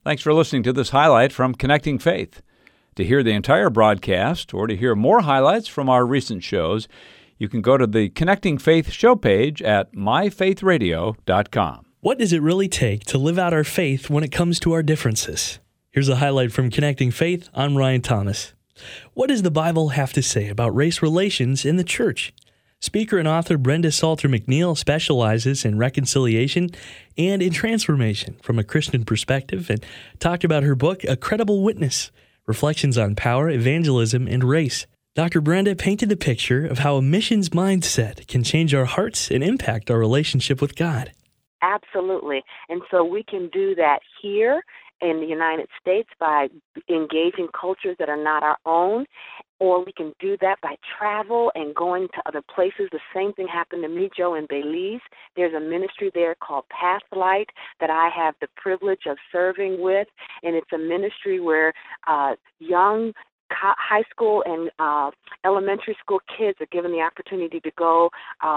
Thanks for listening to this highlight from Connecting Faith. To hear the entire broadcast or to hear more highlights from our recent shows, you can go to the Connecting Faith show page at myfaithradio.com. What does it really take to live out our faith when it comes to our differences? Here's a highlight from Connecting Faith. I'm Ryan Thomas. What does the Bible have to say about race relations in the church? Speaker and author Brenda Salter McNeil specializes in reconciliation and in transformation from a Christian perspective and talked about her book, A Credible Witness, Reflections on Power, Evangelism, and Race. Dr. Brenda painted the picture of how a missions mindset can change our hearts and impact our relationship with God. Absolutely. And so we can do that here in the United States by engaging cultures that are not our own, or we can do that by travel and going to other places. The same thing happened to me, Joe, in Belize. There's a ministry there called Pathlight that I have the privilege of serving with, and it's a ministry where young high school and elementary school kids are given the opportunity to go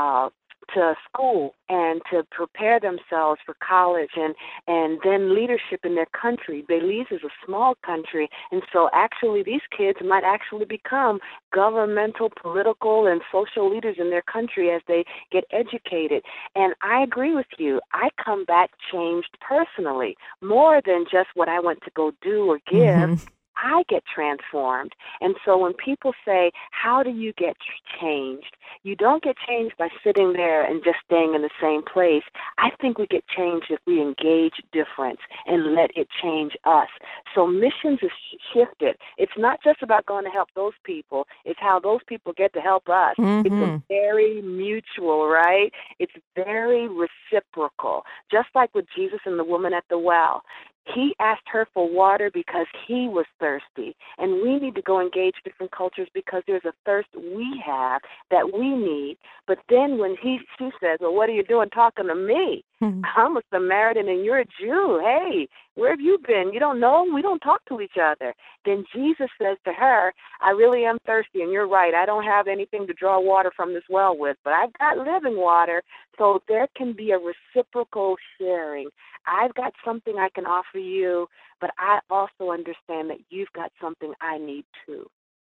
to school and to prepare themselves for college and then leadership in their country. Belize is a small country, and so actually these kids might actually become governmental, political, and social leaders in their country as they get educated. And I agree with you. I come back changed personally, more than just what I went to go do or give. Mm-hmm. I get transformed. And so when people say, how do you get changed? You don't get changed by sitting there and just staying in the same place. I think we get changed if we engage difference and let it change us. So missions is shifted. It's not just about going to help those people. It's how those people get to help us. Mm-hmm. It's a very mutual, right? It's very reciprocal. Just like with Jesus and the woman at the well. He asked her for water because he was thirsty. And we need to go engage different cultures because there's a thirst we have that we need. But then when she says, well, what are you doing talking to me? Mm-hmm. I'm a Samaritan and you're a Jew. Hey, where have you been? You don't know? We don't talk to each other. Then Jesus says to her, I really am thirsty, and you're right. I don't have anything to draw water from this well with, but I've got living water. So there can be a reciprocal sharing. I've got something I can offer you, but I also understand that you've got something I need too.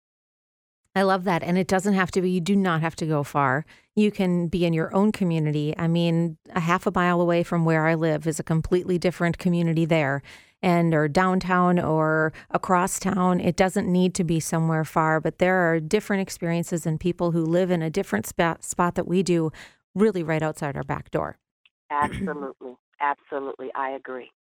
I love that. And it doesn't have to be, you do not have to go far. You can be in your own community. I mean, a half a mile away from where I live is a completely different community there. Or downtown or across town. It doesn't need to be somewhere far, but there are different experiences and people who live in a different spot that we do, really right outside our back door. Absolutely. Absolutely. I agree.